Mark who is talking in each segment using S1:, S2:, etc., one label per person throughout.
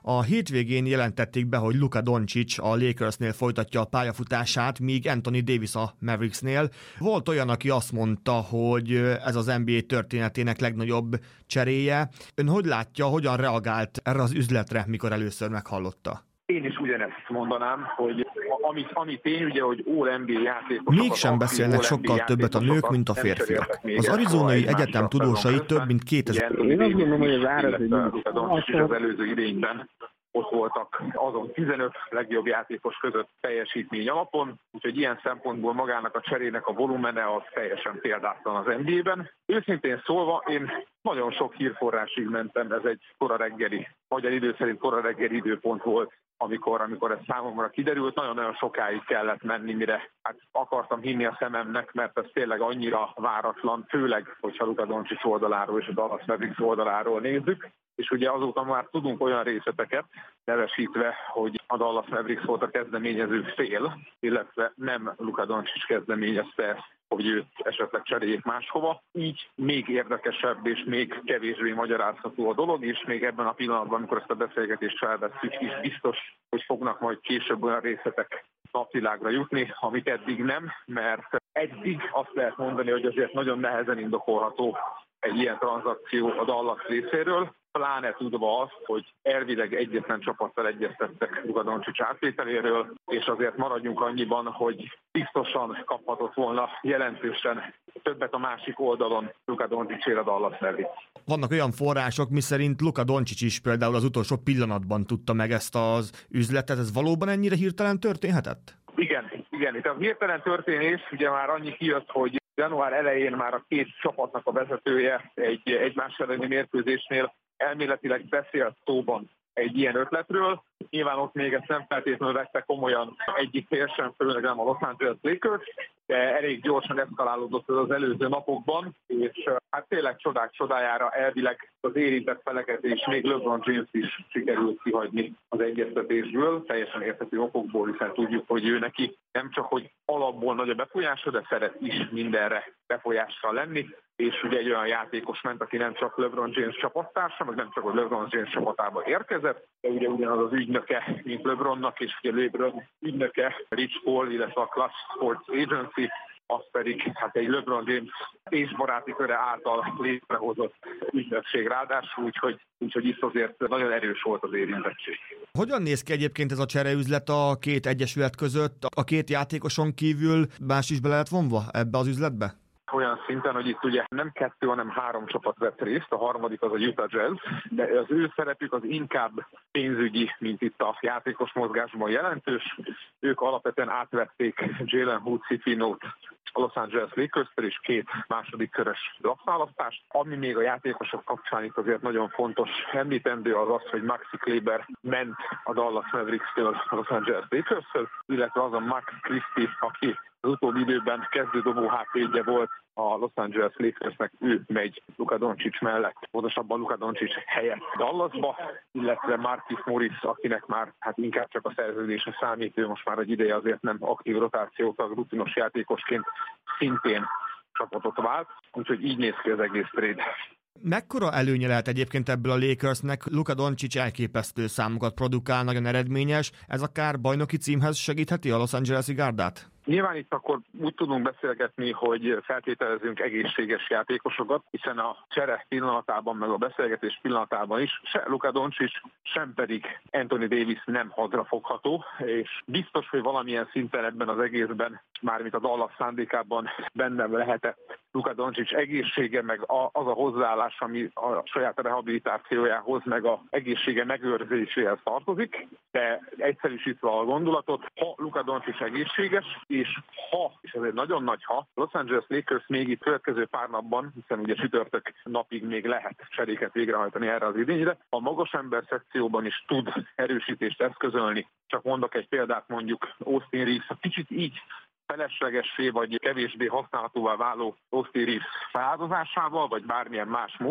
S1: A hétvégén jelentették be, hogy Luka Doncic a Lakersnél folytatja a pályafutását, míg Anthony Davis a Mavericksnél. Volt olyan, aki azt mondta, hogy ez az NBA történetének legnagyobb cseréje. Ön hogy látja, hogyan reagált erre az üzletre, mikor először meghallotta?
S2: Én is ugyanezt mondanám, hogy ami tény, ugye, hogy All-NBA játékosok...
S1: Mégsem beszélnek sokkal többet a nők, mint a férfiak. Az Arizonai Egyetem tudósai több mint 2000...
S3: Én azt gondolom, hogy az árat,
S2: hogy az előző idényben ott voltak azon 15 legjobb játékos között teljesítmény alapon, úgyhogy ilyen szempontból magának a cserének a volumene az teljesen példátlan az NBA-ben. Őszintén szólva, én nagyon sok hírforrásig mentem, ez egy kora reggeli, magyar idő szerint kora reggeli időpont volt, amikor ez számomra kiderült, nagyon-nagyon sokáig kellett menni, mire akartam hinni a szememnek, mert ez tényleg annyira váratlan, főleg, hogyha Luka Doncic oldaláról és a Dallas Mavericks oldaláról nézzük. És ugye azóta már tudunk olyan részleteket, nevesítve, hogy a Dallas Mavericks volt a kezdeményező fél, illetve nem Luka Doncic kezdeményezte ezt, hogy őt esetleg cseréljék máshova. Így még érdekesebb és még kevésbé magyarázható a dolog, és még ebben a pillanatban, amikor ezt a beszélgetést felvesszük, is biztos, hogy fognak majd később olyan részletek napvilágra jutni, amit eddig nem, mert eddig azt lehet mondani, hogy azért nagyon nehezen indokolható egy ilyen tranzakció a Dallas részéről, pláne tudva azt, hogy elvileg egyetlen csapattal egyeztettek Luka Doncic átvételéről, és azért maradjunk annyiban, hogy biztosan kaphatott volna jelentősen többet a másik oldalon Luka Doncicért a Dallas Mavericks.
S1: Vannak olyan források, miszerint Luka Doncic is például az utolsó pillanatban tudta meg ezt az üzletet. Ez valóban ennyire hirtelen történhetett?
S2: Igen. Itt a hirtelen történés ugye már annyi kijött, hogy január elején már a két csapatnak a vezetője egy egymás elleni mérkőzésnél elméletileg beszélt szóban egy ilyen ötletről. Nyilván ott még ezt nem feltétlenül vette komolyan egyik fél sem, főleg nem a Los Angeles Lakers, de elég gyorsan eszkalálódott az előző napokban, és hát tényleg csodák csodájára elvileg az érintett feleket és még LeBron James is sikerült kihagyni az egyeztetésből, teljesen érthető okokból, hiszen tudjuk, hogy ő neki nem csak, hogy alapból nagy a befolyása, de szeret is mindenre befolyással lenni, és ugye egy olyan játékos ment, aki nem csak LeBron James csapattársa, meg nem csak a LeBron James csapatába érkezett, de ugye ugyanaz az ügynöke, mint LeBronnak, és ugye LeBron ügynöke, Rich Paul, illetve a Clutch Sports Agency, az pedig hát egy LeBron James és baráti köre által létrehozott ügynökség ráadásul, úgyhogy itt azért nagyon erős volt az érintettség.
S1: Hogyan néz ki egyébként ez a csereüzlet a két egyesület között? A két játékoson kívül más is be lehet vonva ebbe az üzletbe?
S2: Olyan szinten, hogy itt ugye nem 2, hanem 3 csapat vett részt, a harmadik az a Utah Jazz, de az ő szerepük az inkább pénzügyi, mint itt a játékos mozgásban jelentős. Ők alapvetően átvették Jalen Hood-Schifino-t a Los Angeles Lakers-től és 2 második körös draftválasztást. Ami még a játékosok kapcsán itt azért nagyon fontos említendő az az, hogy Maxi Kleber ment a Dallas Mavericks-től a Los Angeles Lakers-től, illetve az a Max Christie, aki az utóbbi időben kezdődobó hátvédje volt a Los Angeles Lakersnek, ő megy Luka Doncic mellett, pontosabban Luka Doncic helyett Dallasba, illetve Markieff Morris, akinek már hát inkább csak a szerződése számít, ő most már egy ideje azért nem aktív rotációtag, rutinos játékosként szintén csapatot vált, úgyhogy így néz ki az egész trade.
S1: Mekkora előnye lehet egyébként ebből a Lakersnek? Luka Doncic elképesztő számokat produkál, nagyon eredményes. Ez akár bajnoki címhez segítheti a Los Angeles-i gárdát?
S2: Nyilván itt akkor úgy tudunk beszélgetni, hogy feltételezünk egészséges játékosokat, hiszen a csere pillanatában, meg a beszélgetés pillanatában is se Luka Doncic, sem pedig Anthony Davis nem hadrafogható, és biztos, hogy valamilyen szinten ebben az egészben, mármint a Dallas szándékában bennem lehetett Luka Doncic egészsége, meg az a hozzáállás, ami a saját rehabilitációjához, meg a egészsége megőrzéséhez tartozik, de egyszerűsítve a gondolatot, ha Luka Doncic egészséges, és ez egy nagyon nagy Los Angeles Lakers még itt következő pár napban, hiszen ugye csütörtök napig még lehet cseréket végrehajtani erre az idényre, a magas ember szekcióban is tud erősítést eszközölni. Csak mondok egy példát, mondjuk Austin Reeves, a kicsit így feleslegessé vagy kevésbé használhatóvá váló Austin Reeves feláldozásával, vagy bármilyen más módon,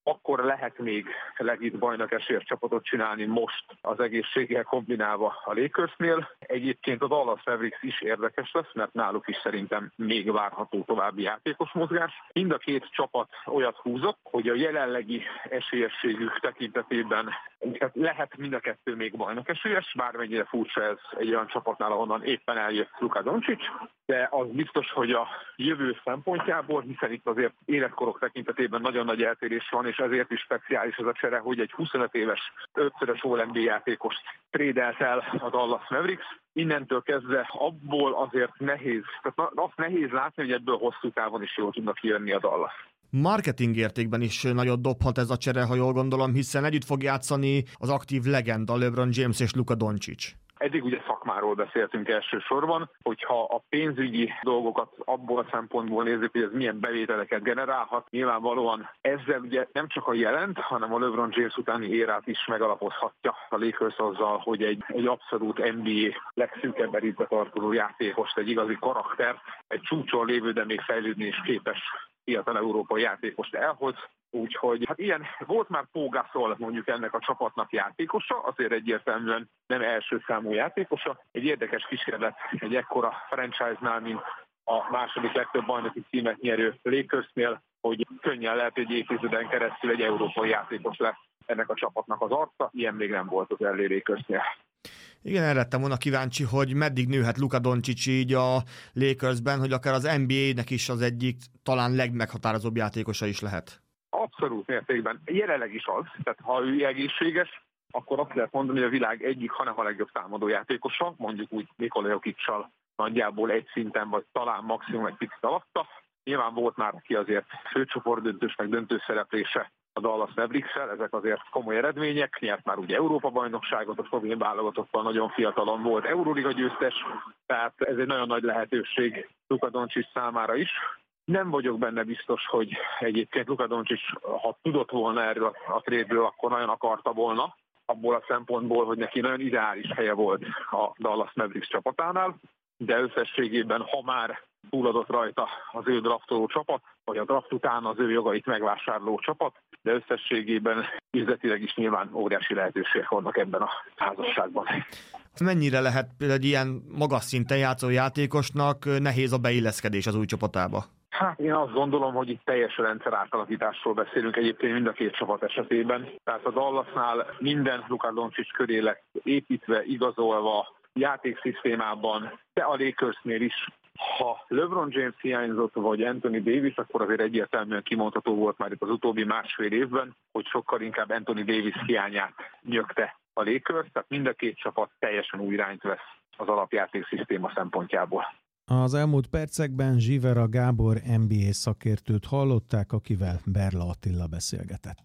S2: akkor lehet még legit bajnok esélyes csapatot csinálni most az egészséggel kombinálva a Lakersnél. Egyébként a Dallas Mavericks is érdekes lesz, mert náluk is szerintem még várható további játékos mozgás. Mind a két csapat olyat húzott, hogy a jelenlegi esélyességük tekintetében lehet mind a kettő még bajnok esélyes, bármennyire furcsa ez egy olyan csapatnál, ahonnan éppen eljött Luka Doncic, de az biztos, hogy a jövő szempontjából, hiszen itt azért életkorok tekintetében nagyon nagy eltérés van, és ezért is speciális ez a csere, hogy egy 25 éves, 5-szörös All-NBA játékost trédelt el a Dallas Mavericks. Innentől kezdve abból azért nehéz, tehát azt nehéz látni, hogy ebből hosszú távon is jól tudnak kijönni a Dallas.
S1: Marketing értékben is nagyot dobhat ez a csere, ha jól gondolom, hiszen együtt fog játszani az aktív legenda LeBron James és Luka Doncic.
S2: Eddig ugye szakmáról beszéltünk elsősorban, hogyha a pénzügyi dolgokat abból a szempontból nézzük, hogy ez milyen bevételeket generálhat, nyilvánvalóan ezzel ugye nem csak a jelent, hanem a LeBron James utáni érát is megalapozhatja a Lakers azzal, hogy egy abszolút NBA legszűkebb erítbe tartozó játékost, egy igazi karaktert, egy csúcson lévő, de még fejlődni is képes fiatal európai játékost elhoz. Úgyhogy hát ilyen volt már Pau Gasol mondjuk ennek a csapatnak játékosa, azért egyértelműen nem első számú játékosa. Egy érdekes kísérlet egy ekkora franchise-nál, mint a második legtöbb bajnoki címet nyerő Lakersnél, hogy könnyen lehet, hogy évtizeden keresztül egy európai játékos lesz ennek a csapatnak az arca. Ilyen még nem volt az LA Lakersnél.
S1: Igen, erre lettem volna kíváncsi, hogy meddig nőhet Luka Doncic így a Lakersben, hogy akár az NBA-nek is az egyik talán legmeghatározóbb játékosa is lehet.
S2: Abszolút mértékben. Jelenleg is az, tehát ha ő egészséges, akkor azt lehet mondani, hogy a világ egyik, hanem a legjobb támadó játékosa, mondjuk úgy Nikola Jokic-sal nagyjából egy szinten, vagy talán maximum egy picit alatta. Nyilván volt már ki azért főcsoportdöntős, meg döntőszereplése a Dallas Mavericks-sel, ezek azért komoly eredmények, nyert már ugye Európa-bajnokságot, a szlovén válogatottal nagyon fiatalon volt Euróliga győztes, tehát ez egy nagyon nagy lehetőség Luka Doncic számára is. Nem vagyok benne biztos, hogy egyébként Luka Doncic, ha tudott volna erről a trade-ről, akkor nagyon akarta volna, abból a szempontból, hogy neki nagyon ideális helye volt a Dallas Mavericks csapatánál, de összességében, ha már túladott rajta az ő draftoló csapat, vagy a draft után az ő jogait megvásárló csapat, de összességében üzletileg is nyilván óriási lehetőségek vannak ebben a házasságban.
S1: Mennyire lehet egy ilyen magas szinten játszó játékosnak nehéz a beilleszkedés az új csapatába?
S2: Hát én azt gondolom, hogy itt teljes rendszer átalakításról beszélünk egyébként mind a két csapat esetében. Tehát a Dallasnál minden Luka Doncic köré lett építve, igazolva, játékszisztémában, de a Lakersnél is. Ha LeBron James hiányzott, vagy Anthony Davis, akkor azért egyértelműen kimondható volt már itt az utóbbi másfél évben, hogy sokkal inkább Anthony Davis hiányát nyögte a Lakers, tehát mind a két csapat teljesen új irányt vesz az alapjátékszisztéma szempontjából.
S3: Az elmúlt percekben Zsivera Gábor NBA szakértőt hallották, akivel Berla Attila beszélgetett.